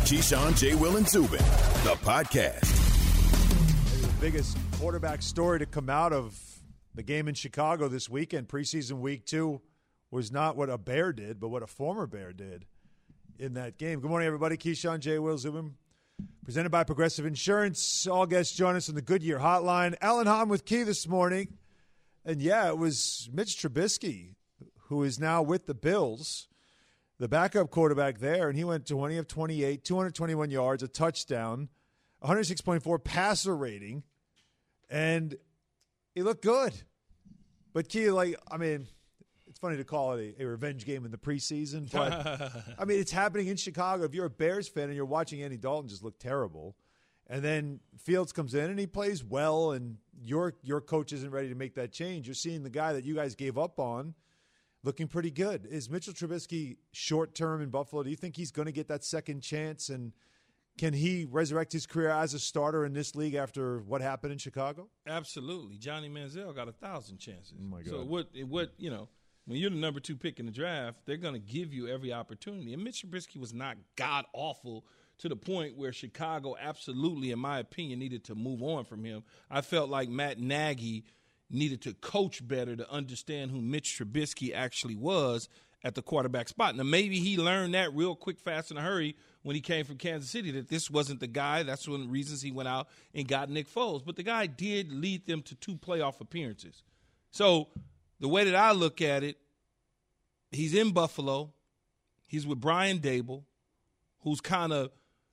Keyshawn, J. Will, and Zubin, the podcast. Maybe the biggest quarterback story to come out of the game in Chicago this weekend, preseason week 2, was not what a Bear did, but what a former Bear did in that game. Good morning, everybody. Keyshawn, J. Will, Zubin, presented by Progressive Insurance. All guests join us on the Goodyear Hotline. Alan Hahn with Key this morning. And, yeah, it was Mitch Trubisky, who is now with the Bills, the backup quarterback there, and he went 20 of 28, 221 yards, a touchdown, 106.4 passer rating, and he looked good. But, Key, it's funny to call it a revenge game in the preseason, but, it's happening in Chicago. If you're a Bears fan and you're watching Andy Dalton just look terrible, and then Fields comes in and he plays well, and your coach isn't ready to make that change, you're seeing the guy that you guys gave up on looking pretty good. Is Mitchell Trubisky short-term in Buffalo? Do you think he's going to get that second chance, and can he resurrect his career as a starter in this league after what happened in Chicago? Absolutely. Johnny Manziel got 1,000 chances. Oh, my God. So what when you're the number 2 pick in the draft, they're going to give you every opportunity. And Mitch Trubisky was not god-awful to the point where Chicago absolutely, in my opinion, needed to move on from him. I felt like Matt Nagy needed to coach better to understand who Mitch Trubisky actually was at the quarterback spot. Now, maybe he learned that real quick, fast, in a hurry when he came from Kansas City, that this wasn't the guy. That's one of the reasons he went out and got Nick Foles. But the guy did lead them to 2 playoff appearances. So the way that I look at it, he's in Buffalo. He's with Brian Dable, who's kind of,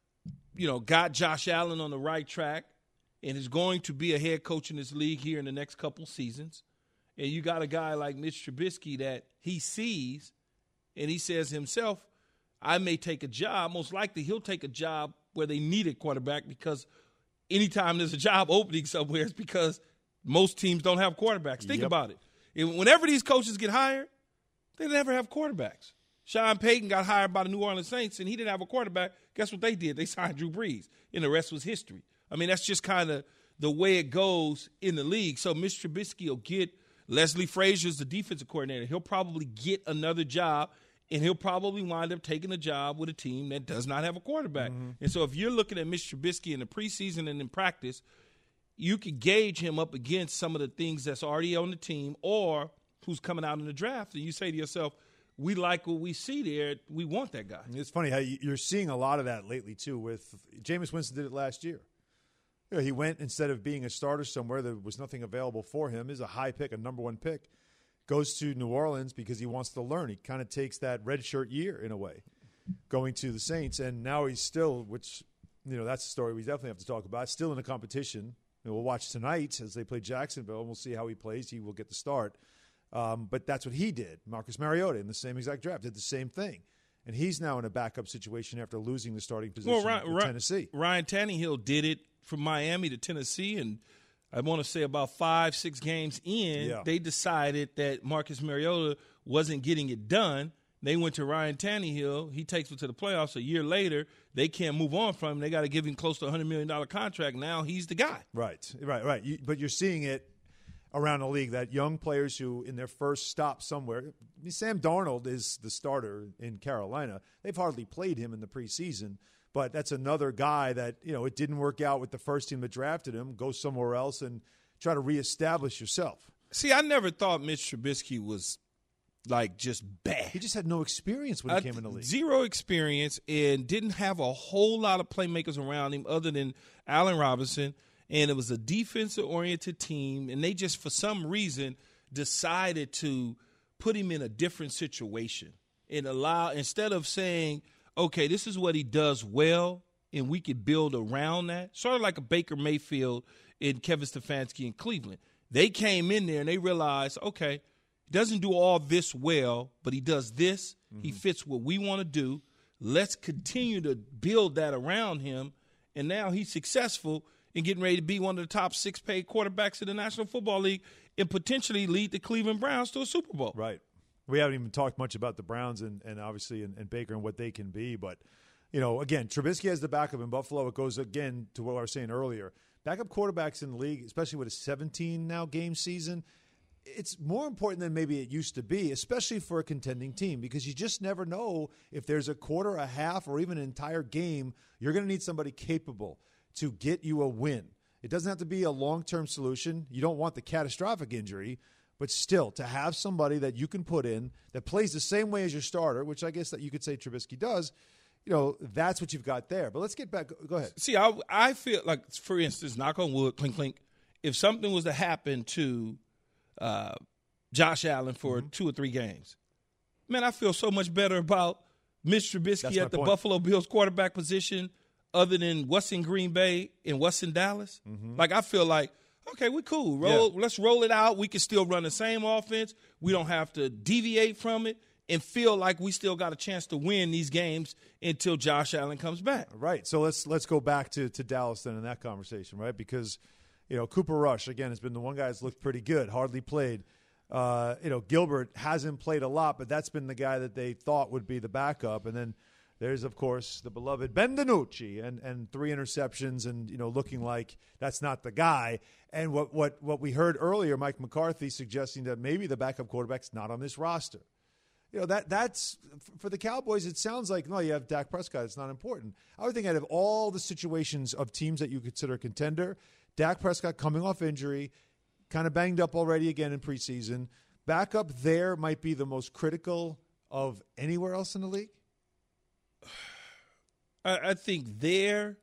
got Josh Allen on the right track and is going to be a head coach in this league here in the next couple seasons. And you got a guy like Mitch Trubisky that he sees, and he says himself, I may take a job. Most likely he'll take a job where they need a quarterback, because anytime there's a job opening somewhere, it's because most teams don't have quarterbacks. Think about it. And whenever these coaches get hired, they never have quarterbacks. Sean Payton got hired by the New Orleans Saints, and he didn't have a quarterback. Guess what they did? They signed Drew Brees, and the rest was history. That's just kind of the way it goes in the league. So Mitch Trubisky will get – Leslie Frazier's the defensive coordinator. He'll probably get another job, and he'll probably wind up taking a job with a team that does not have a quarterback. Mm-hmm. And so if you're looking at Mitch Trubisky in the preseason and in practice, you could gauge him up against some of the things that's already on the team or who's coming out in the draft, and you say to yourself, we like what we see there. We want that guy. It's funny how you're seeing a lot of that lately, too, with Jameis Winston did it last year. He went, instead of being a starter somewhere, there was nothing available for him. He's a high pick, a number 1 pick. Goes to New Orleans because he wants to learn. He kind of takes that redshirt year in a way, going to the Saints. And now he's still, which, that's a story we definitely have to talk about, still in the competition. We'll watch tonight as they play Jacksonville, and we'll see how he plays. He will get the start. But that's what he did. Marcus Mariota in the same exact draft did the same thing. And he's now in a backup situation after losing the starting position in Tennessee. Ryan Tannehill did it from Miami to Tennessee, and I want to say about 5-6 games in, they decided that Marcus Mariota wasn't getting it done. They went to Ryan Tannehill. He takes them to the playoffs. A year later, they can't move on from him. They got to give him close to a $100 million contract. Now he's the guy. Right. But you're seeing it around the league, that young players who in their first stop somewhere – Sam Darnold is the starter in Carolina. They've hardly played him in the preseason. But that's another guy that, it didn't work out with the first team that drafted him. Go somewhere else and try to reestablish yourself. See, I never thought Mitch Trubisky was, just bad. He just had no experience when he came in the league. Zero experience, and didn't have a whole lot of playmakers around him other than Allen Robinson. And it was a defensive-oriented team, and they just, for some reason, decided to put him in a different situation and instead of saying – okay, this is what he does well, and we could build around that. Sort of like a Baker Mayfield and Kevin Stefanski in Cleveland. They came in there and they realized, okay, he doesn't do all this well, but he does this. Mm-hmm. He fits what we want to do. Let's continue to build that around him. And now he's successful in getting ready to be one of the top 6 paid quarterbacks in the National Football League and potentially lead the Cleveland Browns to a Super Bowl. Right. We haven't even talked much about the Browns and obviously and Baker and what they can be. But, again, Trubisky has the backup in Buffalo. It goes, again, to what I was saying earlier. Backup quarterbacks in the league, especially with a 17 now game season, it's more important than maybe it used to be, especially for a contending team, because you just never know if there's a quarter, a half, or even an entire game, you're going to need somebody capable to get you a win. It doesn't have to be a long-term solution. You don't want the catastrophic injury, but still, to have somebody that you can put in that plays the same way as your starter, which I guess that you could say Trubisky does, that's what you've got there. But let's get back. Go ahead. See, I feel like, for instance, knock on wood, clink, clink, if something was to happen to Josh Allen for 2 or 3 games, man, I feel so much better about Mitch Trubisky at the Buffalo Bills quarterback position other than what's in Green Bay and what's in Dallas. Like, I feel like, okay, we're cool. Let's roll it out. We can still run the same offense. We don't have to deviate from it and feel like we still got a chance to win these games until Josh Allen comes back. Right. So let's go back to Dallas then in that conversation, right? Because, Cooper Rush, again, has been the one guy that's looked pretty good, hardly played. Gilbert hasn't played a lot, but that's been the guy that they thought would be the backup. And then there's, of course, the beloved Ben DiNucci and 3 interceptions and, looking like that's not the guy. And what we heard earlier, Mike McCarthy suggesting that maybe the backup quarterback's not on this roster. That's for the Cowboys, it sounds like, no, you have Dak Prescott. It's not important. I would think out of all the situations of teams that you consider a contender, Dak Prescott coming off injury, kind of banged up already again in preseason, backup there might be the most critical of anywhere else in the league? I think there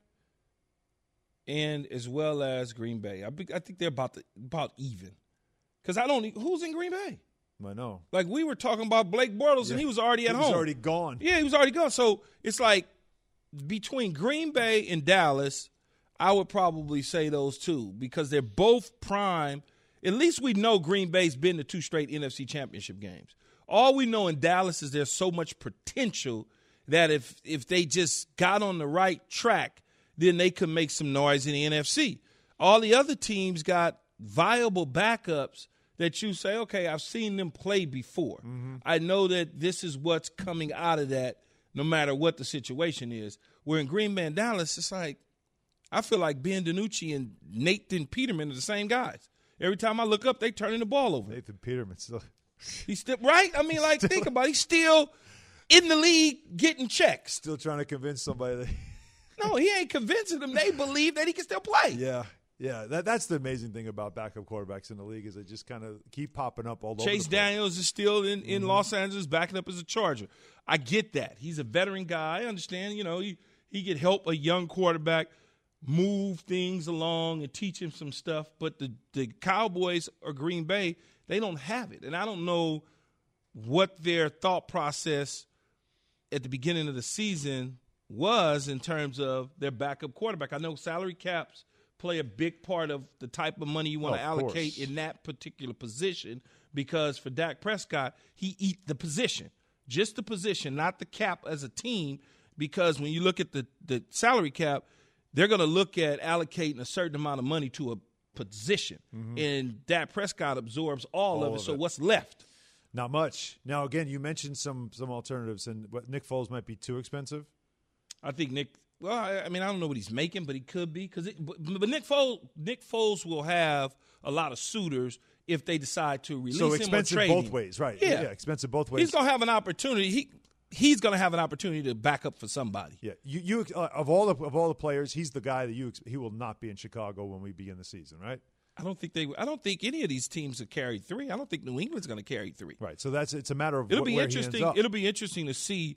and as well as Green Bay. I think they're about even. Because who's in Green Bay? I know. Like, we were talking about Blake Bortles, and he was already at home. He was already gone. Yeah, he was already gone. So it's like between Green Bay and Dallas, I would probably say those two because they're both prime. At least we know Green Bay's been to 2 straight NFC Championship games. All we know in Dallas is there's so much potential that if they just got on the right track, then they could make some noise in the NFC. All the other teams got viable backups that you say, okay, I've seen them play before. I know that this is what's coming out of that no matter what the situation is. Where in Green Bay and Dallas, it's like I feel like Ben DiNucci and Nathan Peterman are the same guys. Every time I look up, they turning the ball over. Nathan Peterman still. He's still right? I mean, like, think about it. He's still in the league getting checks. Still trying to convince somebody that No, he ain't convincing them. They believe that he can still play. Yeah. That's the amazing thing about backup quarterbacks in the league is they just kind of keep popping up all over. Chase Daniels is still in Los Angeles backing up as a Charger. I get that. He's a veteran guy. I understand, he could help a young quarterback move things along and teach him some stuff. But the Cowboys or Green Bay, they don't have it. And I don't know what their thought process at the beginning of the season was in terms of their backup quarterback. I know salary caps play a big part of the type of money you want to allocate in that particular position because for Dak Prescott, he eat the position. Just the position, not the cap as a team, because when you look at the salary cap, they're going to look at allocating a certain amount of money to a position. And Dak Prescott absorbs all of it, so what's left? Not much. Now, again, you mentioned some alternatives, and Nick Foles might be too expensive. I think Nick – well, I mean, I don't know what he's making, but he could be. But Nick Foles will have a lot of suitors if they decide to release him or trade him. So expensive both ways, right. Yeah, expensive both ways. He's going to have an opportunity. He's going to have an opportunity to back up for somebody. Yeah, you of all the players, he's the guy that he will not be in Chicago when we begin the season, right? I don't think any of these teams will carry 3. I don't think New England's going to carry 3. Right. So it's a matter of where he ends up. It'll be interesting to see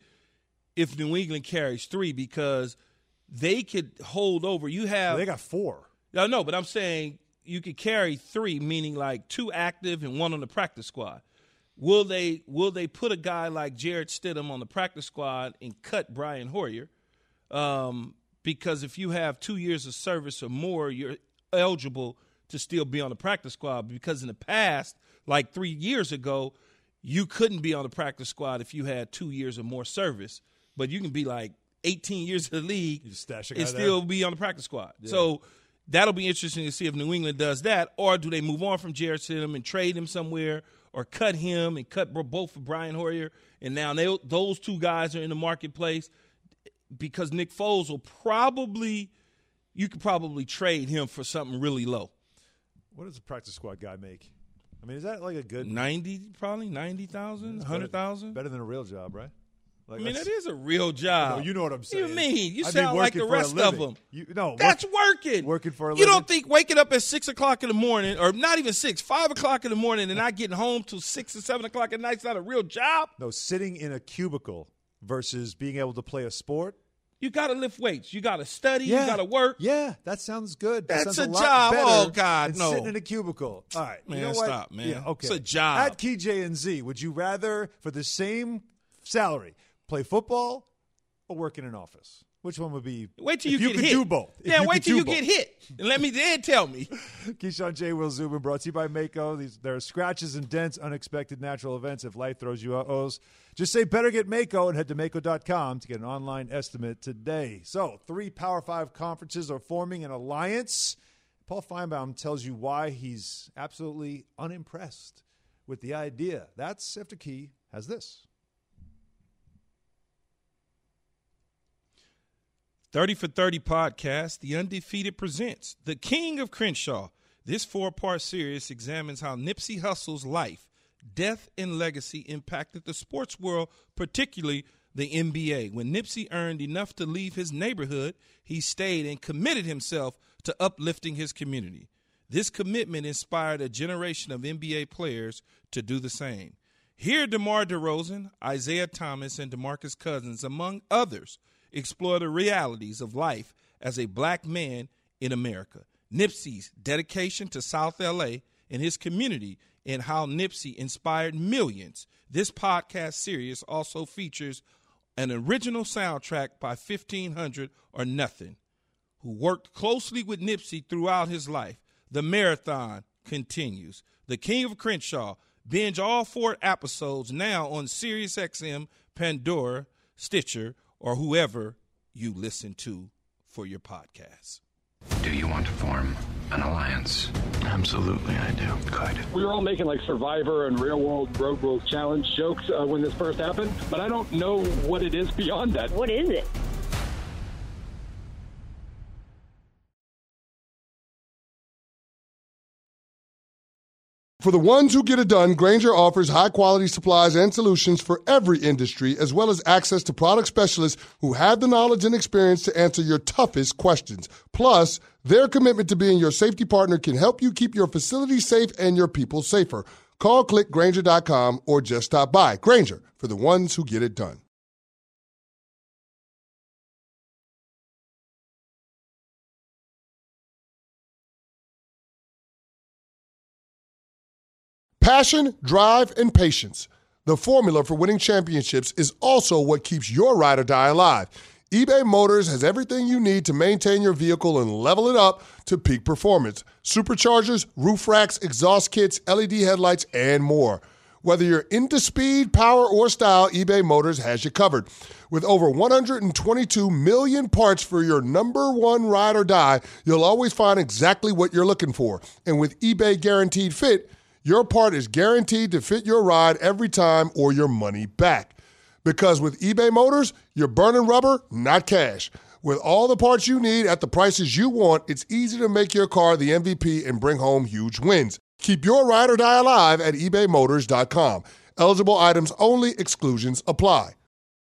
if New England carries 3 because they could hold over. They got 4. No, but I'm saying you could carry 3, meaning like 2 active and 1 on the practice squad. Will they put a guy like Jarrett Stidham on the practice squad and cut Brian Hoyer? Because if you have 2 years of service or more, you're eligible to still be on the practice squad. Because in the past, like 3 years ago, you couldn't be on the practice squad if you had 2 years or more service. But you can be like 18 years in the league and still be on the practice squad. Yeah. So that'll be interesting to see if New England does that, or do they move on from Jarrett Stidham and trade him somewhere, or cut him and cut both for Brian Hoyer, and now those 2 guys are in the marketplace because Nick Foles you could probably trade him for something really low. What does a practice squad guy make? I mean, is that like a good 90,000, 100,000? Better than a real job, right? Like, I mean, that is a real job. No, you know what I'm saying. You mean? You I sound mean, like the rest of them. That's working. Working for a living. living. You don't think waking up at 6 o'clock in the morning, or not even 6, 5 o'clock in the morning, and not getting home till 6 or 7 o'clock at night is not a real job? No, sitting in a cubicle versus being able to play a sport. You got to lift weights. You got to study. You got to work. Yeah, that sounds good. That's sounds a lot job. better Oh, God, than no. sitting in a cubicle. All right. Man, you know what? stop, man. Yeah, okay. It's a job. At Key J and Z, would you rather, for the same salary, play football or work in an office? Which one would be? Wait till you if get you hit. could do both. If Yeah, wait till you both. get hit. And let me then tell me. Keyshawn J. Will Zubin brought to you by Mako. There are scratches and dents, unexpected natural events. If life throws you uh-ohs, just say better get Mako and head to Mako.com to get an online estimate today. So 3 Power 5 conferences are forming an alliance. Paul Feinbaum tells you why he's absolutely unimpressed with the idea. That's after Key has this. 30 for 30 podcast, The Undefeated presents The King of Crenshaw. This 4-part series examines how Nipsey Hussle's life, death, and legacy impacted the sports world, particularly the NBA. When Nipsey earned enough to leave his neighborhood, he stayed and committed himself to uplifting his community. This commitment inspired a generation of NBA players to do the same. Here, DeMar DeRozan, Isaiah Thomas, and DeMarcus Cousins, among others, explore the realities of life as a black man in America. Nipsey's dedication to South L.A. and his community, and how Nipsey inspired millions. This podcast series also features an original soundtrack by 1500 or Nothing, who worked closely with Nipsey throughout his life. The marathon continues. The King of Crenshaw. Binge all 4 episodes now on SiriusXM, Pandora, Stitcher, or whoever you listen to for your podcasts. Do you want to form an alliance? Absolutely, I do. Good. We were all making like Survivor and Real World Road Rules Challenge jokes when this first happened, but I don't know what it is beyond that. What is it? For the ones who get it done, Grainger offers high-quality supplies and solutions for every industry, as well as access to product specialists who have the knowledge and experience to answer your toughest questions. Plus, their commitment to being your safety partner can help you keep your facility safe and your people safer. Call, click Grainger.com, or just stop by. Grainger, for the ones who get it done. Passion, drive, and patience. The formula for winning championships is also what keeps your ride or die alive. eBay Motors has everything you need to maintain your vehicle and level it up to peak performance. Superchargers, roof racks, exhaust kits, LED headlights, and more. Whether you're into speed, power, or style, eBay Motors has you covered. With over 122 million parts for your number one ride or die, you'll always find exactly what you're looking for. And with eBay Guaranteed Fit, your part is guaranteed to fit your ride every time or your money back. Because with eBay Motors, you're burning rubber, not cash. With all the parts you need at the prices you want, it's easy to make your car the MVP and bring home huge wins. Keep your ride or die alive at ebaymotors.com. Eligible items only. Exclusions apply.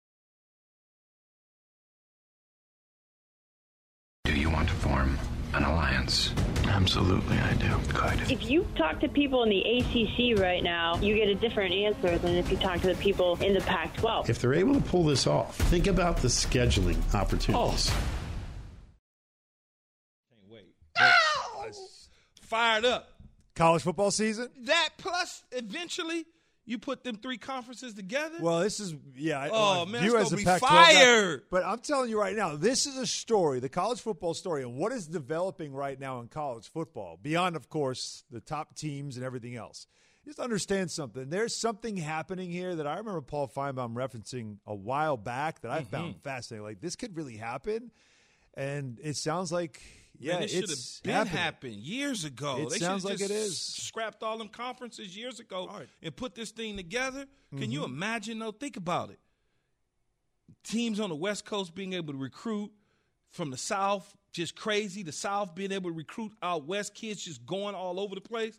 Do you want to form an alliance? Absolutely, I do. Good. If you talk to people in the ACC right now, you get a different answer than if you talk to the people in the Pac-12. If they're able to pull this off, think about the scheduling opportunities. Can't wait. Fired up. College football season? That plus, eventually, you put them 3 conferences together? Well, this is, yeah. Oh, man, you it's as a going to be Pac-12 fire. guy, but I'm telling you right now, this is a story, the college football story, and what is developing right now in college football, beyond, of course, the top teams and everything else. Just understand something. There's something happening here that I remember Paul Feinbaum referencing a while back that I found fascinating. Like, this could really happen, and it sounds like – yeah, man, it should have been happened years ago. It sounds like it is. Scrapped all them conferences years ago and put this thing together. Can you imagine, though? Think about it. Teams on the West Coast being able to recruit from the South, just crazy. The South being able to recruit out West, kids just going all over the place.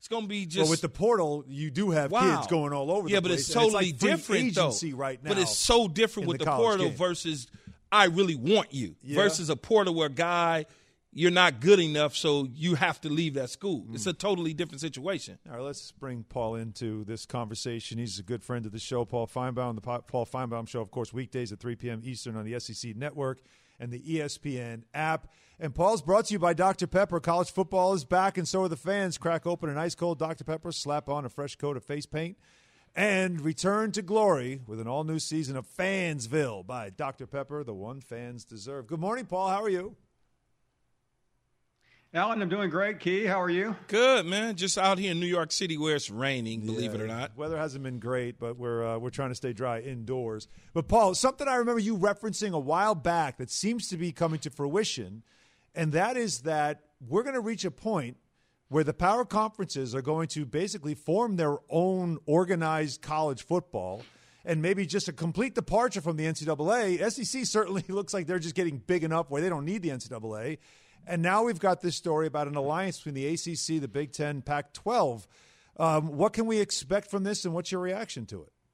It's going to be just. Well, with the portal, you do have kids going all over the place. Yeah, but it's totally it's like different, though. Right now. But it's so different with the portal versus I really want you versus a portal where you're not good enough, so you have to leave that school. It's a totally different situation. All right, let's bring Paul into this conversation. He's a good friend of the show, Paul Feinbaum. The Paul Feinbaum Show, of course, weekdays at 3 p.m. Eastern on the SEC Network and the ESPN app. And Paul's brought to you by Dr. Pepper. College football is back, and so are the fans. Crack open an ice-cold Dr. Pepper, slap on a fresh coat of face paint, and return to glory with an all-new season of Fansville by Dr. Pepper, the one fans deserve. Good morning, Paul. How are you? Alan, I'm doing great. Key, how are you? Good, man. Just out here in New York City where it's raining, believe it or not. Weather hasn't been great, but we're trying to stay dry indoors. But, Paul, something I remember you referencing a while back that seems to be coming to fruition, and that is that we're going to reach a point where the power conferences are going to basically form their own organized college football, and maybe just a complete departure from the NCAA. SEC certainly looks like they're just getting big enough where they don't need the NCAA. And now we've got this story about an alliance between the ACC, the Big Ten, Pac-12. What can we expect from this, and what's your reaction to it?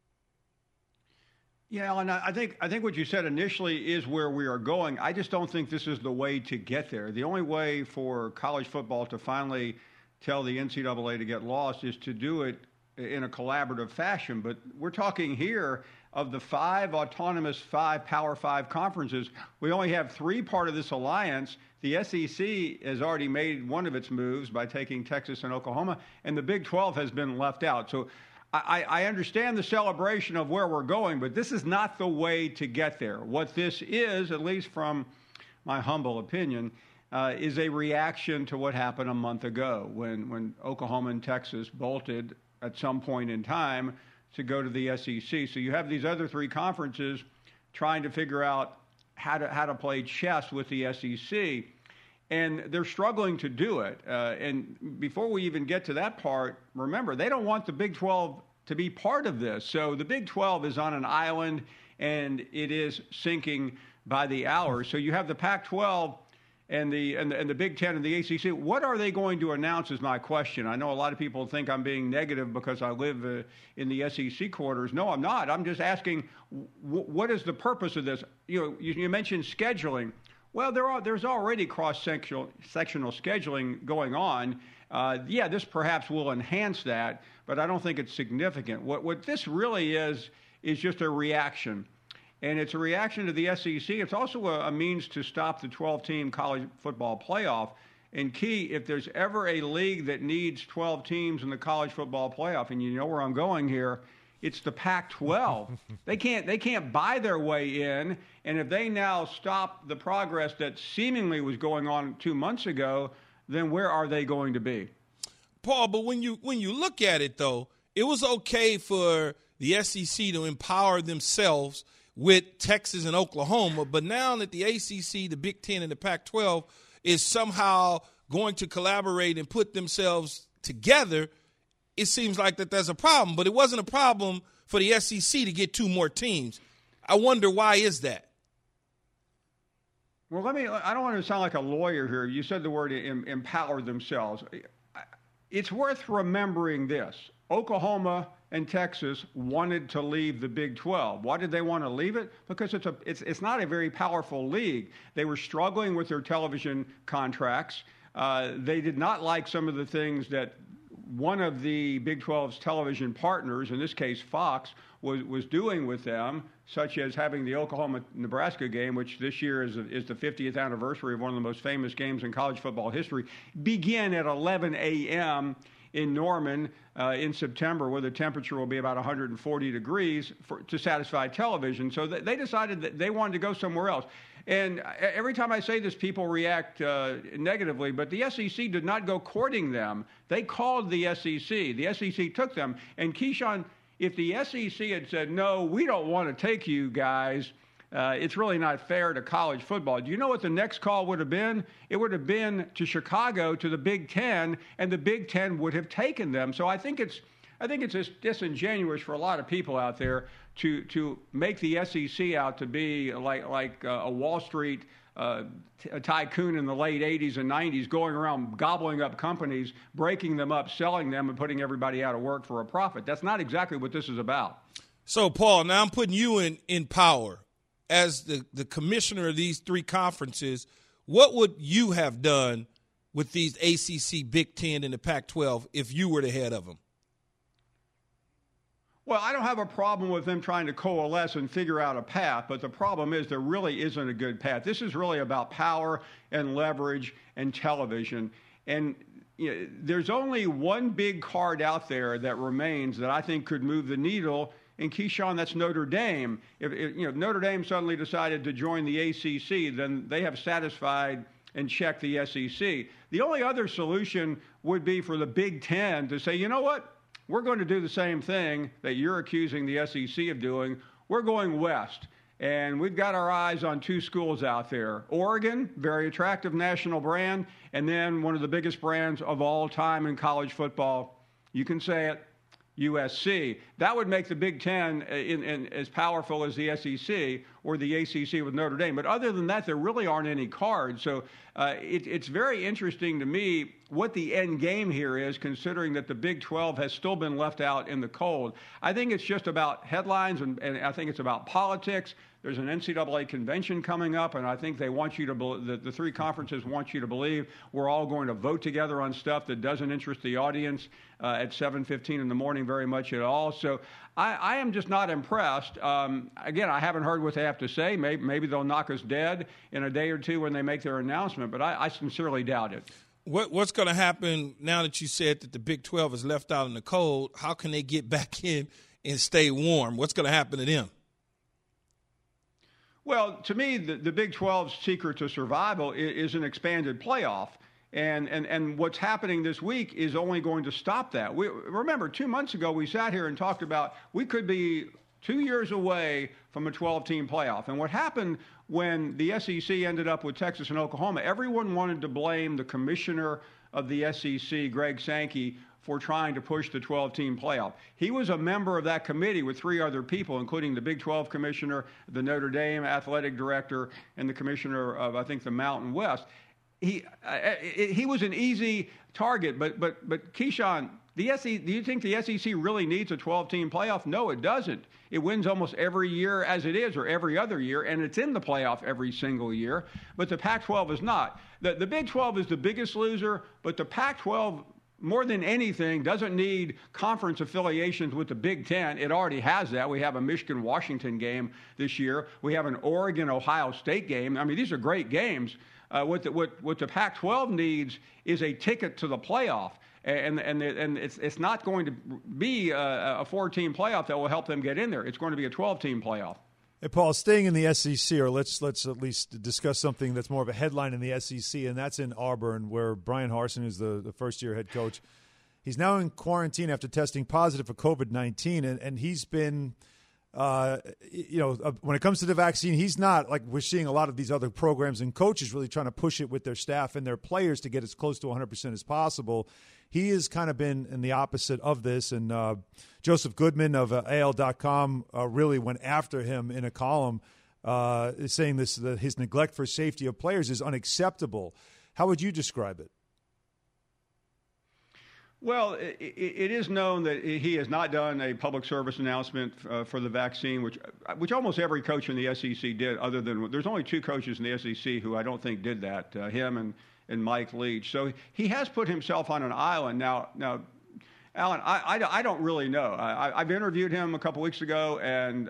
Yeah, and I think what you said initially is where we are going. I just don't think this is the way to get there. The only way for college football to finally tell the NCAA to get lost is to do it in a collaborative fashion. But we're talking here of the 5 Power 5 conferences. We only have 3 part of this alliance. The SEC has already made one of its moves by taking Texas and Oklahoma, and the Big 12 has been left out. So I understand the celebration of where we're going, but this is not the way to get there. What this is, at least from my humble opinion, is a reaction to what happened a month ago when Oklahoma and Texas bolted at some point in time to go to the SEC. So you have these other 3 conferences trying to figure out how to play chess with the SEC, and they're struggling to do it. And before we even get to that part, remember, they don't want the Big 12 to be part of this. So the Big 12 is on an island, and it is sinking by the hour. So you have the Pac-12 and the Big Ten and the ACC. What are they going to announce is my question. I know a lot of people think I'm being negative because I live in the SEC quarters. No, I'm not. I'm just asking, what is the purpose of this? You mentioned scheduling. Well, there's already cross-sectional scheduling going on. This perhaps will enhance that, but I don't think it's significant. What this really is just a reaction. And it's a reaction to the SEC. It's also a means to stop the 12-team college football playoff. And Key, if there's ever a league that needs 12 teams in the college football playoff, and you know where I'm going here, it's the Pac-12. They can't buy their way in. And if they now stop the progress that seemingly was going on 2 months ago, then where are they going to be? Paul, but when you look at it, though, it was okay for the SEC to empower themselves with Texas and Oklahoma, but now that the ACC, the Big Ten, and the Pac-12 is somehow going to collaborate and put themselves together, it seems like that there's a problem. But it wasn't a problem for the SEC to get 2 more teams. I wonder, why is that? Well, I don't want to sound like a lawyer here. You said the word empower themselves. It's worth remembering this. Oklahoma and Texas wanted to leave the Big 12. Why did they want to leave it? Because it's not a very powerful league. They were struggling with their television contracts. They did not like some of the things that one of the Big 12's television partners, in this case Fox, was doing with them, such as having the Oklahoma-Nebraska game, which this year is the 50th anniversary of one of the most famous games in college football history, begin at 11 a.m. in Norman in September, where the temperature will be about 140 degrees to satisfy television. So they decided that they wanted to go somewhere else. And every time I say this, people react negatively, but the SEC did not go courting them. They called the SEC. The SEC took them. And Keyshawn, if the SEC had said, no, we don't want to take you guys, it's really not fair to college football. Do you know what the next call would have been? It would have been to Chicago, to the Big Ten, and the Big Ten would have taken them. So I think it's I think it's just disingenuous for a lot of people out there to make the SEC out to be like a Wall Street a tycoon in the late 80s and 90s going around gobbling up companies, breaking them up, selling them, and putting everybody out of work for a profit. That's not exactly what this is about. So, Paul, now I'm putting you in power. As the commissioner of these three conferences, what would you have done with these ACC, Big Ten, and the Pac-12 if you were the head of them? Well, I don't have a problem with them trying to coalesce and figure out a path, but the problem is there really isn't a good path. This is really about power and leverage and television. And there's only one big card out there that remains that I think could move the needle. And Keyshawn, that's Notre Dame. If Notre Dame suddenly decided to join the ACC, then they have satisfied and checked the SEC. The only other solution would be for the Big Ten to say, you know what? We're going to do the same thing that you're accusing the SEC of doing. We're going west. And we've got our eyes on two schools out there. Oregon, very attractive national brand, and then one of the biggest brands of all time in college football. You can say it, USC. That would make the Big Ten as powerful as the SEC or the ACC with Notre Dame. But other than that, there really aren't any cards. So it's very interesting to me what the end game here is, considering that the Big 12 has still been left out in the cold. I think it's just about headlines, and I think it's about politics. There's an NCAA convention coming up, and I think they want you to the three conferences want you to believe we're all going to vote together on stuff that doesn't interest the audience at 7:15 in the morning very much at all. So I am just not impressed. Again, I haven't heard what they have to say. Maybe they'll knock us dead in a day or two when they make their announcement, but I sincerely doubt it. What's going to happen now that you said that the Big 12 is left out in the cold? How can they get back in and stay warm? What's going to happen to them? Well, to me, the Big 12's secret to survival is an expanded playoff. And what's happening this week is only going to stop that. Remember, 2 months ago, we sat here and talked about we could be 2 years away from a 12-team playoff. And what happened when the SEC ended up with Texas and Oklahoma, everyone wanted to blame the commissioner of the SEC, Greg Sankey, for trying to push the 12-team playoff. He was a member of that committee with three other people, including the Big 12 commissioner, the Notre Dame athletic director, and the commissioner of, I think, the Mountain West. He was an easy target, but Keyshawn, do you think the SEC really needs a 12-team playoff? No, it doesn't. It wins almost every year as it is, or every other year, and it's in the playoff every single year. But the Pac-12 is not. The Big 12 is the biggest loser, but the Pac-12, more than anything, doesn't need conference affiliations with the Big Ten. It already has that. We have a Michigan-Washington game this year. We have an Oregon-Ohio State game. I mean, these are great games. What the Pac-12 needs is a ticket to the playoff. And it's not going to be a 4-team playoff that will help them get in there. It's going to be a 12-team playoff. Hey, Paul, staying in the SEC, or let's at least discuss something that's more of a headline in the SEC, and that's in Auburn, where Brian Harsin, who's the first-year head coach, he's now in quarantine after testing positive for COVID-19, and he's been when it comes to the vaccine, he's not, like we're seeing a lot of these other programs and coaches really trying to push it with their staff and their players to get as close to 100% as possible. He has kind of been in the opposite of this, and Joseph Goodman of AL.com really went after him in a column saying that his neglect for safety of players is unacceptable. How would you describe it? Well, it is known that he has not done a public service announcement for the vaccine, which almost every coach in the SEC did, other than there's only two coaches in the SEC who I don't think did that, him and Mike Leach. So he has put himself on an island. Now, Alan, I don't really know. I've interviewed him a couple weeks ago, and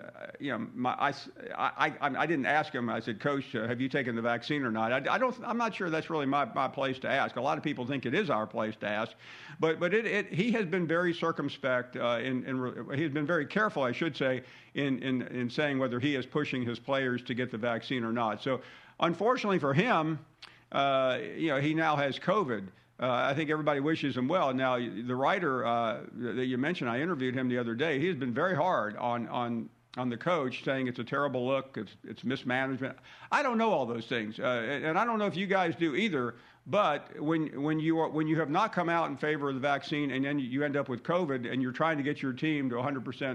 I didn't ask him. I said, Coach, have you taken the vaccine or not? I'm not sure that's really my place to ask. A lot of people think it is our place to ask, but he has been very circumspect. He has been very careful, I should say, in saying whether he is pushing his players to get the vaccine or not. So, unfortunately for him, he now has COVID. I think everybody wishes him well. Now, the writer that you mentioned, I interviewed him the other day. He has been very hard on the coach, saying it's a terrible look, it's mismanagement. I don't know all those things, and I don't know if you guys do either. But when you have not come out in favor of the vaccine and then you end up with COVID and you're trying to get your team to 100%,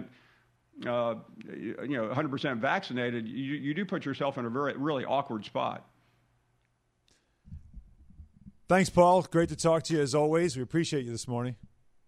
100% vaccinated, you do put yourself in a really awkward spot. Thanks, Paul. Great to talk to you as always. We appreciate you this morning.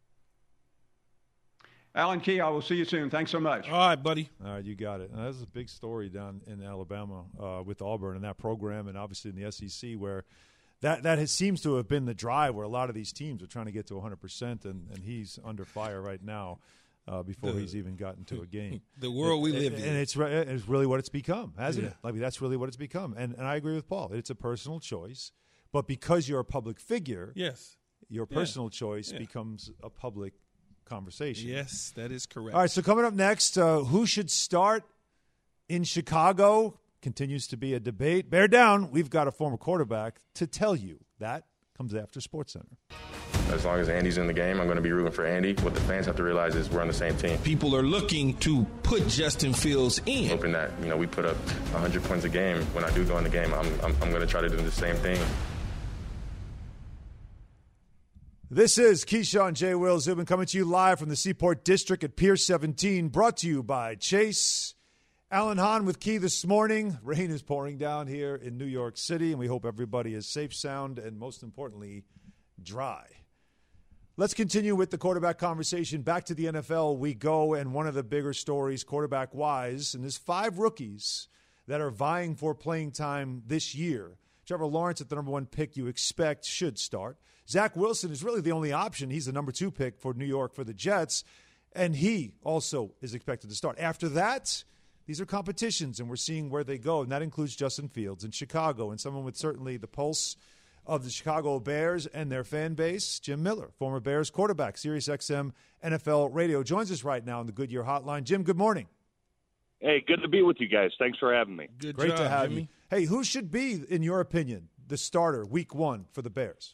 Alan Key, I will see you soon. Thanks so much. All right, buddy. All right, you got it. Now, this is a big story down in Alabama with Auburn and that program, and obviously in the SEC where that seems to have been the drive where a lot of these teams are trying to get to 100%, and he's under fire right now before he's even gotten to a game. The world we live in. And it's really what it's become, hasn't it? I mean, that's really what it's become. And I agree with Paul. It's a personal choice. But because you're a public figure, yes, your personal choice becomes a public conversation. Yes, that is correct. All right, so coming up next, who should start in Chicago continues to be a debate. Bear down. We've got a former quarterback to tell you. That comes after SportsCenter. As long as Andy's in the game, I'm going to be rooting for Andy. What the fans have to realize is we're on the same team. People are looking to put Justin Fields in. Hoping that, we put up 100 points a game. When I do go in the game, I'm going to try to do the same thing. This is Keyshawn J. Will Zubin coming to you live from the Seaport District at Pier 17, brought to you by Chase. Alan Hahn with Key this morning. Rain is pouring down here in New York City, and we hope everybody is safe, sound, and most importantly, dry. Let's continue with the quarterback conversation. Back to the NFL we go, and one of the bigger stories quarterback-wise, and there's 5 rookies that are vying for playing time this year. Trevor Lawrence at the number 1 pick you expect should start. Zach Wilson is really the only option. He's the number 2 pick for New York for the Jets, and he also is expected to start. After that, these are competitions, and we're seeing where they go, and that includes Justin Fields in Chicago and someone with certainly the pulse of the Chicago Bears and their fan base, Jim Miller, former Bears quarterback, SiriusXM NFL Radio, joins us right now on the Goodyear Hotline. Jim, good morning. Hey, good to be with you guys. Thanks for having me. Great to have you. Hey, who should be, in your opinion, the starter week 1 for the Bears?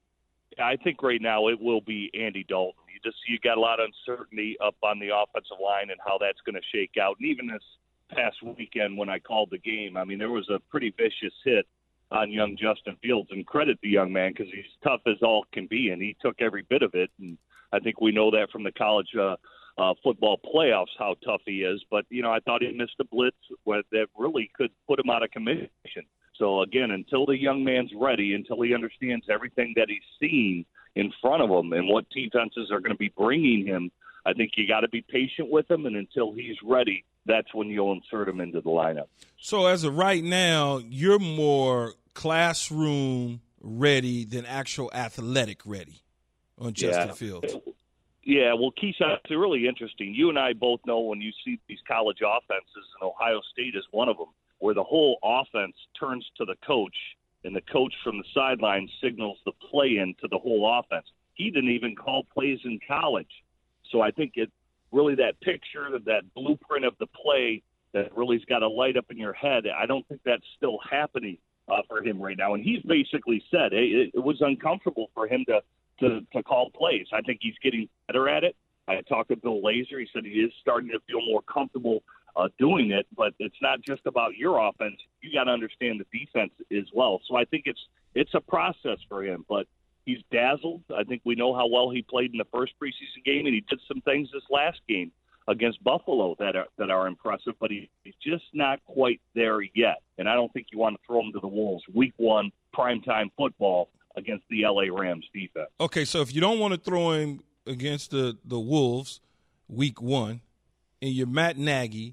I think right now it will be Andy Dalton. You got a lot of uncertainty up on the offensive line and how that's going to shake out. And even this past weekend when I called the game, I mean, there was a pretty vicious hit on young Justin Fields, and credit the young man because he's tough as all can be, and he took every bit of it. And I think we know that from the college football playoffs how tough he is. But, I thought he missed a blitz that really could put him out of commission. So, again, until the young man's ready, until he understands everything that he's seen in front of him and what defenses are going to be bringing him, I think you got to be patient with him. And until he's ready, that's when you'll insert him into the lineup. So, as of right now, you're more classroom ready than actual athletic ready on Justin Fields. Yeah, well, Keyshawn, it's really interesting. You and I both know when you see these college offenses, and Ohio State is one of them, where the whole offense turns to the coach, and the coach from the sideline signals the play into the whole offense. He didn't even call plays in college. So I think it really that picture, that blueprint of the play that really's got to light up in your head, I don't think that's still happening for him right now. And he's basically said it was uncomfortable for him to call plays. I think he's getting better at it. I talked to Bill Lazor. He said he is starting to feel more comfortable doing it, but it's not just about your offense. You got to understand the defense as well. So I think it's a process for him, but he's dazzled. I think we know how well he played in the first preseason game, and he did some things this last game against Buffalo that are impressive, but he's just not quite there yet. And I don't think you want to throw him to the Wolves. Week 1, primetime football against the L.A. Rams defense. Okay, so if you don't want to throw him against the Wolves week 1 and you're Matt Nagy,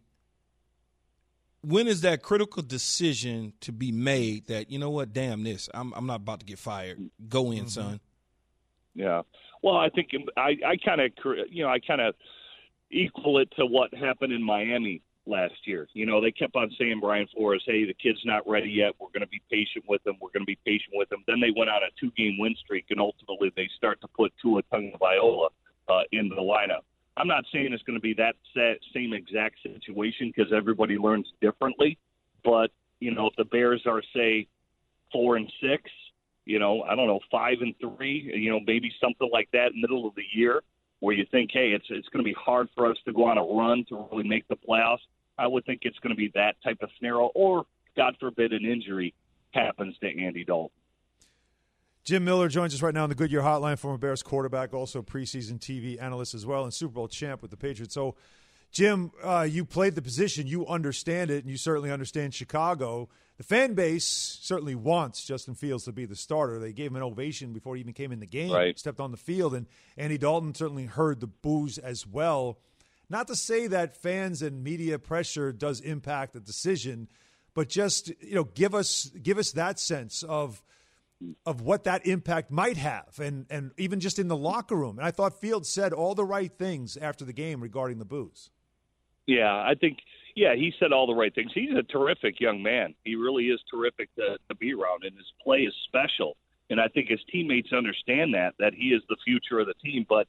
when is that critical decision to be made that, you know what, damn this, I'm not about to get fired. Go in, son. Yeah. Well, I think I kind of equal it to what happened in Miami last year. They kept on saying, Brian Flores, hey, the kid's not ready yet. We're going to be patient with him. Then they went on a 2-game win streak, and ultimately they start to put Tua Tagovailoa into the lineup. I'm not saying it's going to be that same exact situation because everybody learns differently. But, if the Bears are, say, 4-6, I don't know, 5-3, maybe something like that middle of the year where you think, hey, it's going to be hard for us to go on a run to really make the playoffs. I would think it's going to be that type of scenario or, God forbid, an injury happens to Andy Dalton. Jim Miller joins us right now on the Goodyear Hotline, former Bears quarterback, also preseason TV analyst as well, and Super Bowl champ with the Patriots. So, Jim, you played the position. You understand it, and you certainly understand Chicago. The fan base certainly wants Justin Fields to be the starter. They gave him an ovation before he even came in the game, right. Stepped on the field, and Andy Dalton certainly heard the boos as well. Not to say that fans and media pressure does impact the decision, but just give us that sense of what that impact might have, and even just in the locker room. And I thought Fields said all the right things after the game regarding the boos. Yeah, I think, he said all the right things. He's a terrific young man. He really is terrific to be around, and his play is special. And I think his teammates understand that he is the future of the team. But,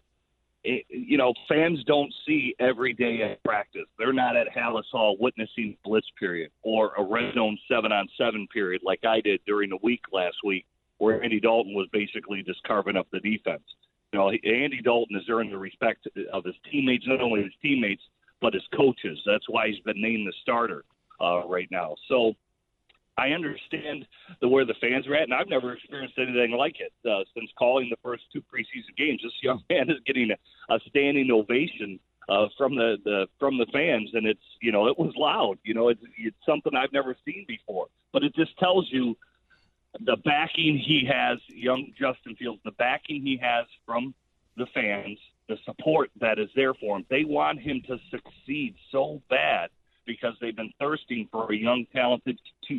fans don't see every day at practice. They're not at Hallis Hall witnessing blitz period or a red zone 7-on-7 period like I did during the week last week, where Andy Dalton was basically just carving up the defense. Andy Dalton has earned the respect of his teammates, not only his teammates, but his coaches. That's why he's been named the starter right now. So I understand where the fans are at, and I've never experienced anything like it since calling the first 2 preseason games. This young man is getting a standing ovation from the fans, and it's it was loud. It's something I've never seen before. But it just tells you the backing he has, young Justin Fields, the backing he has from the fans, the support that is there for him. They want him to succeed so bad because they've been thirsting for a young, talented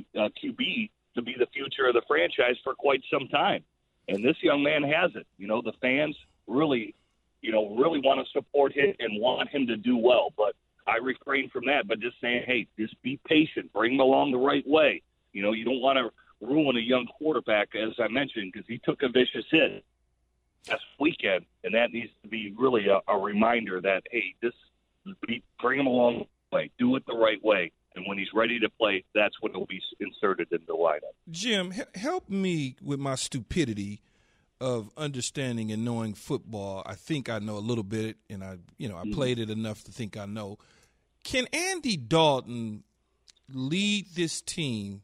QB to be the future of the franchise for quite some time. And this young man has it. The fans really want to support him and want him to do well. But I refrain from that, but just saying, hey, just be patient, bring him along the right way. You don't want to ruin a young quarterback, as I mentioned, because he took a vicious hit last weekend, and that needs to be really a reminder that, hey, bring him along the way, do it the right way, and when he's ready to play, that's when he'll be inserted in the lineup. Jim, help me with my stupidity of understanding and knowing football. I think I know a little bit, and I played it enough to think I know. Can Andy Dalton lead this team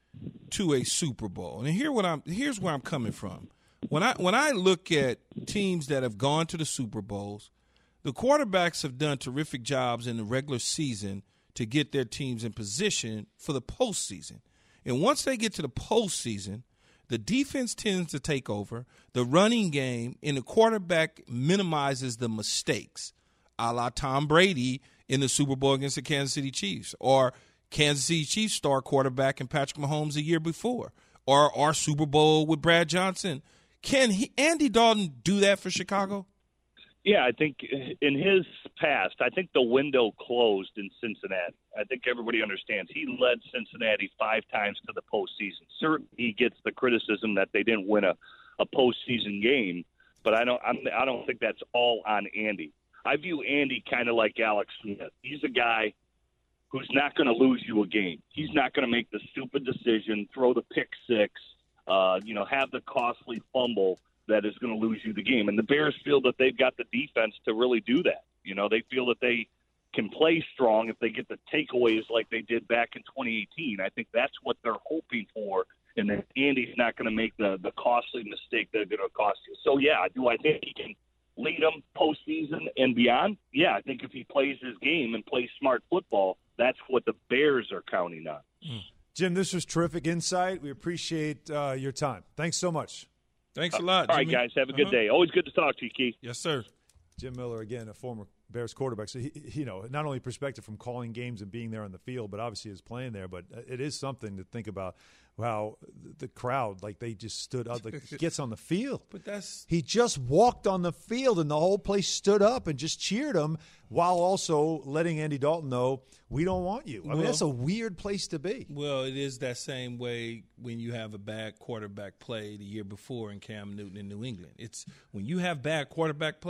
to a Super Bowl? And here's where I'm coming from. When I look at teams that have gone to the Super Bowls, the quarterbacks have done terrific jobs in the regular season to get their teams in position for the postseason. And once they get to the postseason, the defense tends to take over, the running game, and the quarterback minimizes the mistakes, a la Tom Brady in the Super Bowl against the Kansas City Chiefs, or Kansas City Chiefs star quarterback and Patrick Mahomes the year before, or our Super Bowl with Brad Johnson. Can Andy Dalton do that for Chicago? Yeah, I think in his past, I think the window closed in Cincinnati. I think everybody understands he led Cincinnati 5 times to the postseason. Certainly, he gets the criticism that they didn't win a postseason game, but I don't think that's all on Andy. I view Andy kind of like Alex Smith. He's a guy who's not going to lose you a game. He's not going to make the stupid decision, throw the pick six, have the costly fumble that is going to lose you the game. And the Bears feel that they've got the defense to really do that. They feel that they can play strong if they get the takeaways like they did back in 2018. I think that's what they're hoping for, and that Andy's not going to make the costly mistake that are going to cost you. So, yeah, do I think he can lead them postseason and beyond? Yeah, I think if he plays his game and plays smart football, that's what the Bears are counting on. Jim, this was terrific insight. We appreciate your time. Thanks so much. Thanks a lot, All Jimmy. right, guys, have a good day. Always good to talk to you, Keith. Yes, sir. Jim Miller, again, a former Bears quarterback. So, not only perspective from calling games and being there on the field, but obviously is playing there. But it is something to think about how the crowd, like they just stood up, like he gets on the field. But he just walked on the field and the whole place stood up and just cheered him while also letting Andy Dalton know, we don't want you. I mean, that's a weird place to be. Well, it is that same way when you have a bad quarterback play the year before in Cam Newton in New England. It's when you have bad quarterback play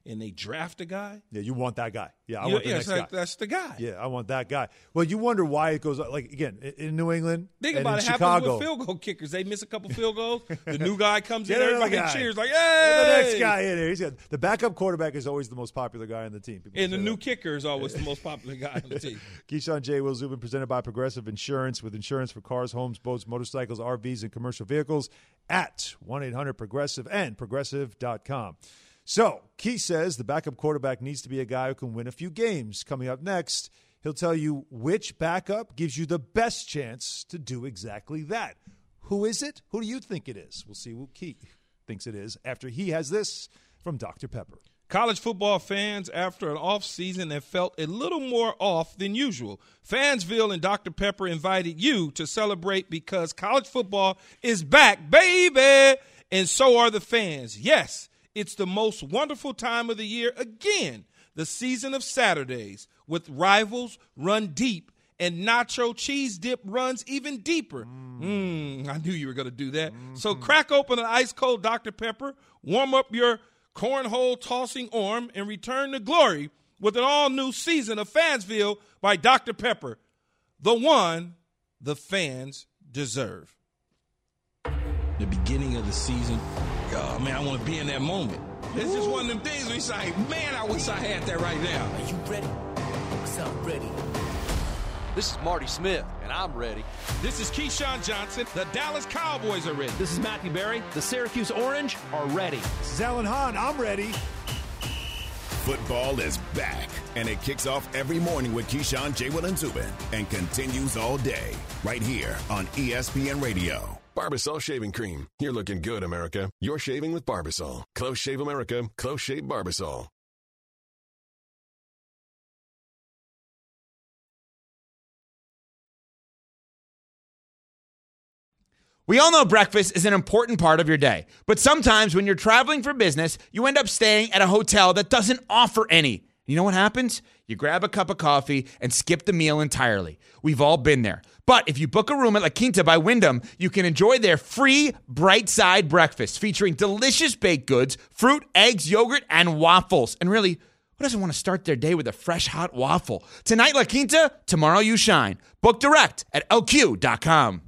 and they draft a guy. Yeah, you want that guy. Yeah, I want the next guy. That's the guy. Yeah, I want that guy. Well, you wonder why it goes like again in New England. Think and about in it. Chicago. Happens with field goal kickers. They miss a couple field goals. The new guy comes in. Get Everybody another guy. cheers like, Get "Hey!" the next guy in there. He's got the backup quarterback is always the most popular guy on the team. People And the say new that. kicker is always the most popular guy on the team. Keyshawn J. Will Zubin presented by Progressive Insurance with insurance for cars, homes, boats, motorcycles, RVs, and commercial vehicles at 1-800-PROGRESSIVE and Progressive.com. So, Key says the backup quarterback needs to be a guy who can win a few games. Coming up next, he'll tell you which backup gives you the best chance to do exactly that. Who is it? Who do you think it is? We'll see who Key thinks it is after he has this from Dr. Pepper. College football fans, after an off season that felt a little more off than usual, Fansville and Dr. Pepper invited you to celebrate because college football is back, baby, and so are the fans. Yes, it's the most wonderful time of the year again, the season of Saturdays, with rivals run deep and nacho cheese dip runs even deeper. I knew you were going to do that. So crack open an ice-cold Dr. Pepper, warm up your cornhole tossing arm, and return to glory with an all-new season of Fansville by Dr. Pepper, the one the fans deserve. The beginning of the season, oh, man, I want to be in that moment. It's just one of them things where it's like, man, I wish I had that right now. Are you ready? Because I'm ready. This is Marty Smith, and I'm ready. This is Keyshawn Johnson. The Dallas Cowboys are ready. This is Matthew Berry. The Syracuse Orange are ready. This is Alan Hahn. I'm ready. Football is back, and it kicks off every morning with Keyshawn, J. Will, and Zubin, and continues all day right here on ESPN Radio. Barbasol Shaving Cream. You're looking good, America. You're shaving with Barbasol. Close Shave America. Close Shave Barbasol. We all know breakfast is an important part of your day, but sometimes when you're traveling for business, you end up staying at a hotel that doesn't offer any. You know what happens? You grab a cup of coffee and skip the meal entirely. We've all been there. But if you book a room at La Quinta by Wyndham, you can enjoy their free Bright Side breakfast featuring delicious baked goods, fruit, eggs, yogurt, and waffles. And really, who doesn't want to start their day with a fresh, hot waffle? Tonight, La Quinta, tomorrow you shine. Book direct at LQ.com.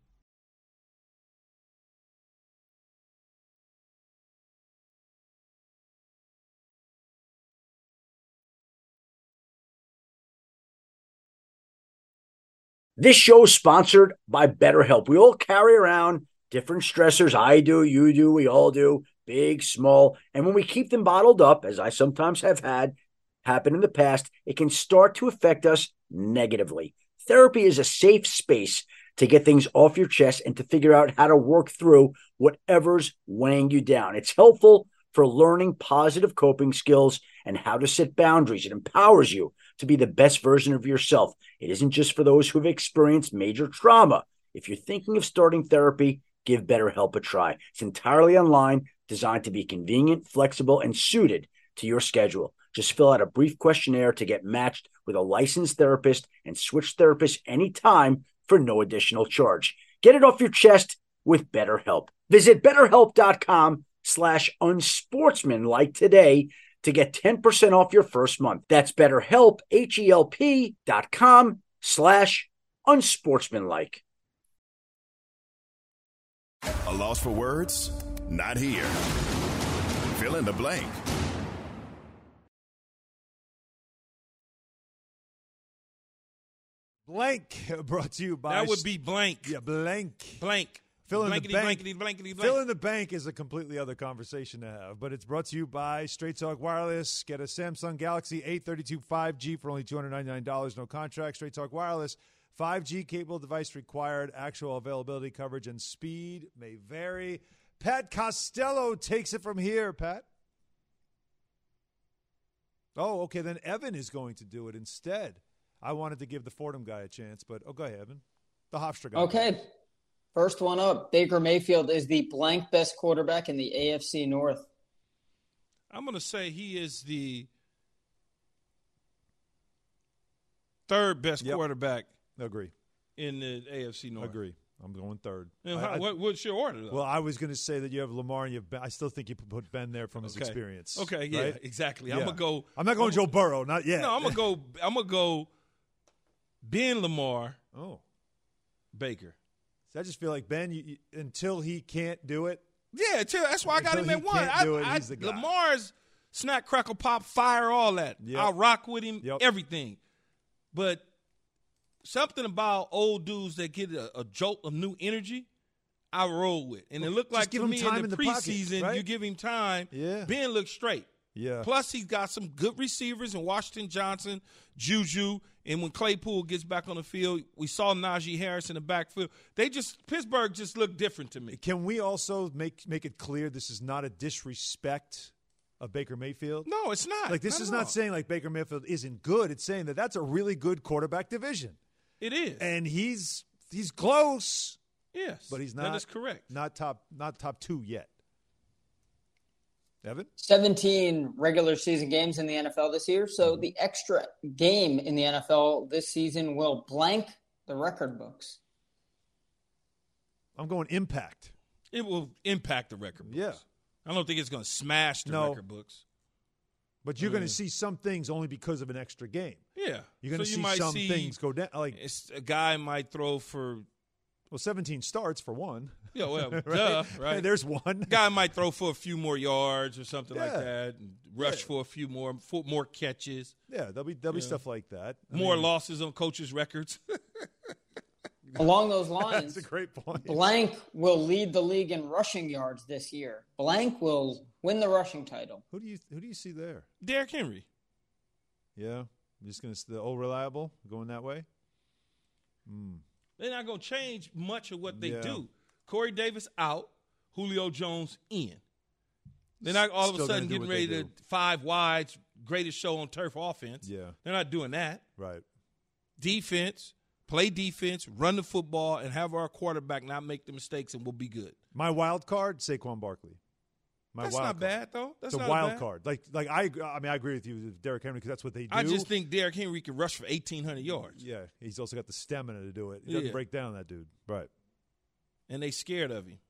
This show is sponsored by BetterHelp. We all carry around different stressors. I do, you do, we all do, big, small. And when we keep them bottled up, as I sometimes have had happen in the past, it can start to affect us negatively. Therapy is a safe space to get things off your chest and to figure out how to work through whatever's weighing you down. It's helpful for learning positive coping skills and how to set boundaries. It empowers you to be the best version of yourself. It isn't just for those who have experienced major trauma. If you're thinking of starting therapy, give BetterHelp a try. It's entirely online, designed to be convenient, flexible, and suited to your schedule. Just fill out a brief questionnaire to get matched with a licensed therapist and switch therapists anytime for no additional charge. Get it off your chest with BetterHelp. Visit BetterHelp.com/unsportsmanlike today to get 10% off your first month. That's BetterHelp, HELP.com/unsportsmanlike. A loss for words? Not here. Fill in the blank. Blank brought to you by... That would be blank. Yeah, blank. Blank. Fill in the bank. Blankety. Fill in the bank is a completely other conversation to have, but it's brought to you by Straight Talk Wireless. Get a Samsung Galaxy A32 5G for only $299, no contract. Straight Talk Wireless, 5G capable device required. Actual availability, coverage, and speed may vary. Pat Costello takes it from here, Pat. Oh, okay, then Evan is going to do it instead. I wanted to give the Fordham guy a chance, but go ahead, Evan. The Hofstra guy. Okay. First one up, Baker Mayfield is the blank best quarterback in the AFC North. I'm going to say he is the third best quarterback. Agree. In the AFC North. Agree. I'm going third. What's your order, though? Well, I was going to say that you have Lamar and you have Ben. I still think you put Ben there from his experience. Okay, yeah, right? exactly. Yeah. I'm going to go. I'm not going Joe Burrow, not yet. No, I'm going to go Ben, Lamar, Baker. So I just feel like Ben, until he can't do it. Yeah, that's why I got him at one. He's the guy. Lamar's snack, crackle, pop, fire, all that. Yep. I'll rock with him, everything. But something about old dudes that get a jolt of new energy, I roll with. And it looked like to me in the preseason, right? you give him time, yeah. Ben looks straight. Yeah. Plus, he's got some good receivers in Washington Johnson, Juju, and when Claypool gets back on the field, we saw Najee Harris in the backfield. Pittsburgh just looked different to me. Can we also make it clear this is not a disrespect of Baker Mayfield? No, it's not. Like this is not saying like Baker Mayfield isn't good. It's saying that that's a really good quarterback division. It is, and he's close. Yes, but he's not. That is correct. Not top 2 yet. Evan? 17 regular season games in the NFL this year. So the extra game in the NFL this season will blank the record books. I'm going impact. It will impact the record books. Yeah. I don't think it's going to smash the record books. But you're going to see some things only because of an extra game. Yeah. You're going to see some things go down. Like a guy might throw for 17 starts for one. Yeah, well, right? Duh, right? There's one. Guy might throw for a few more yards or something like that, and rush for a few more catches. Yeah, there'll be stuff like that. More losses on coaches' records. Along those lines, that's a great point. Blank will lead the league in rushing yards this year. Blank will win the rushing title. Who do you see there? Derrick Henry. Yeah, I'm just going to the old reliable going that way. They're not going to change much of what they do. Corey Davis out, Julio Jones in. They're not all of a sudden getting ready to 5 wides, greatest show on turf offense. Yeah. They're not doing that. Right. Defense, play defense, run the football, and have our quarterback not make the mistakes, and we'll be good. My wild card, Saquon Barkley. That's not bad, though. That's not wild bad. card. Like I agree with you with Derrick Henry because that's what they do. I just think Derrick Henry can rush for 1,800 yards. Yeah, he's also got the stamina to do it. He doesn't break down, that dude. Right. And they scared of him.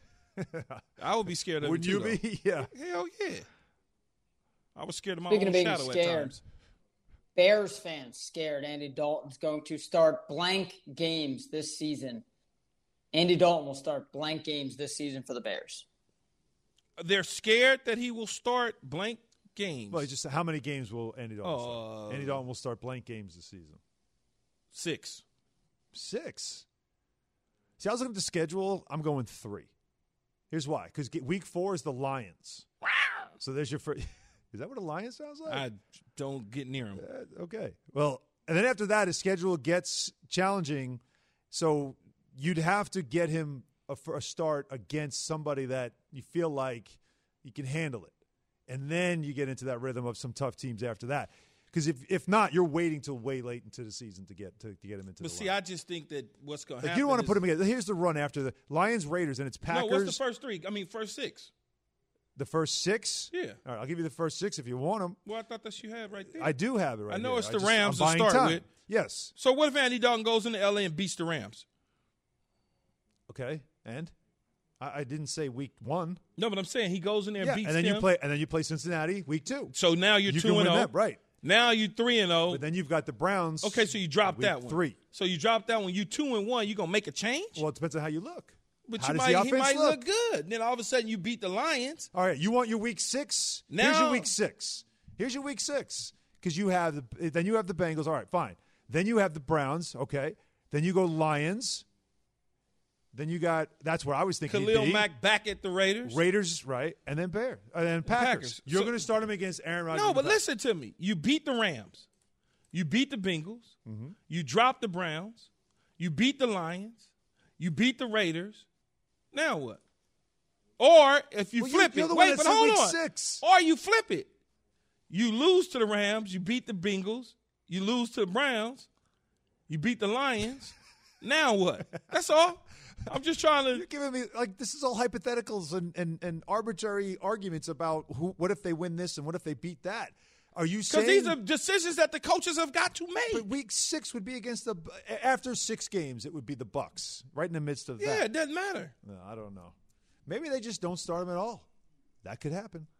I would be scared of Wouldn't him, too, you be? Yeah. Hell yeah. I was scared of my Speaking own of being shadow scared, at times. Bears fans scared Andy Dalton's going to start blank games this season. Andy Dalton will start blank games this season for the Bears. They're scared that he will start blank games. Well, just how many games will Andy Dalton start? Andy Dalton will start blank games this season. 6. 6? See, I was looking at the schedule. I'm going 3. Here's why. Because week 4 is the Lions. Wow. So there's your first. Is that what a Lion sounds like? I don't get near him. Okay. Well, and then after that, his schedule gets challenging. So you'd have to get him for a start against somebody that you feel like you can handle it. And then you get into that rhythm of some tough teams after that. Because if not, you're waiting till way late into the season to get him into the But see, line. I just think that what's going to happen you don't want to put him against. Here's the run after the Lions, Raiders, and it's Packers. No, what's the first 3? I mean, first 6. The first 6? Yeah. All right, I'll give you the first 6 if you want them. Well, I thought that you had right there. I do have it right I know here. it's the Rams to start with. Yes. So what if Andy Dalton goes into L.A. and beats the Rams? Okay, and? I didn't say week 1. No, but I'm saying he goes in there and beats and then them. you play Cincinnati week 2. So now you're 2-0. Right. Now you're 3-0. But then you've got the Browns. Okay, so you dropped that one. 3. So you dropped that one. You 2-1. You gonna make a change? Well, it depends on how you look. But how he might look good. And then all of a sudden you beat the Lions. All right, you want your week 6? Now, here's your week 6. Here's your week 6 because you have the Bengals. All right, fine. Then you have the Browns. Okay. Then you go Lions. Then you got that's where I was thinking. Khalil Mack back at the Raiders. Raiders, right, and then Packers. You're going to start him against Aaron Rodgers. No, but listen to me. You beat the Rams. You beat the Bengals. Mm-hmm. You dropped the Browns. You beat the Lions. You beat the Raiders. Now what? Or if you flip it, wait, but hold on. 6. Or you flip it. You lose to the Rams. You beat the Bengals. You lose to the Browns. You beat the Lions. Now what? That's all. I'm just trying to. You're giving me this is all hypotheticals and arbitrary arguments about what if they win this and what if they beat that. Are you saying? Because these are decisions that the coaches have got to make. But week 6 would be against after 6 games, it would be the Bucs, right in the midst of that. Yeah, it doesn't matter. No, I don't know. Maybe they just don't start him at all. That could happen.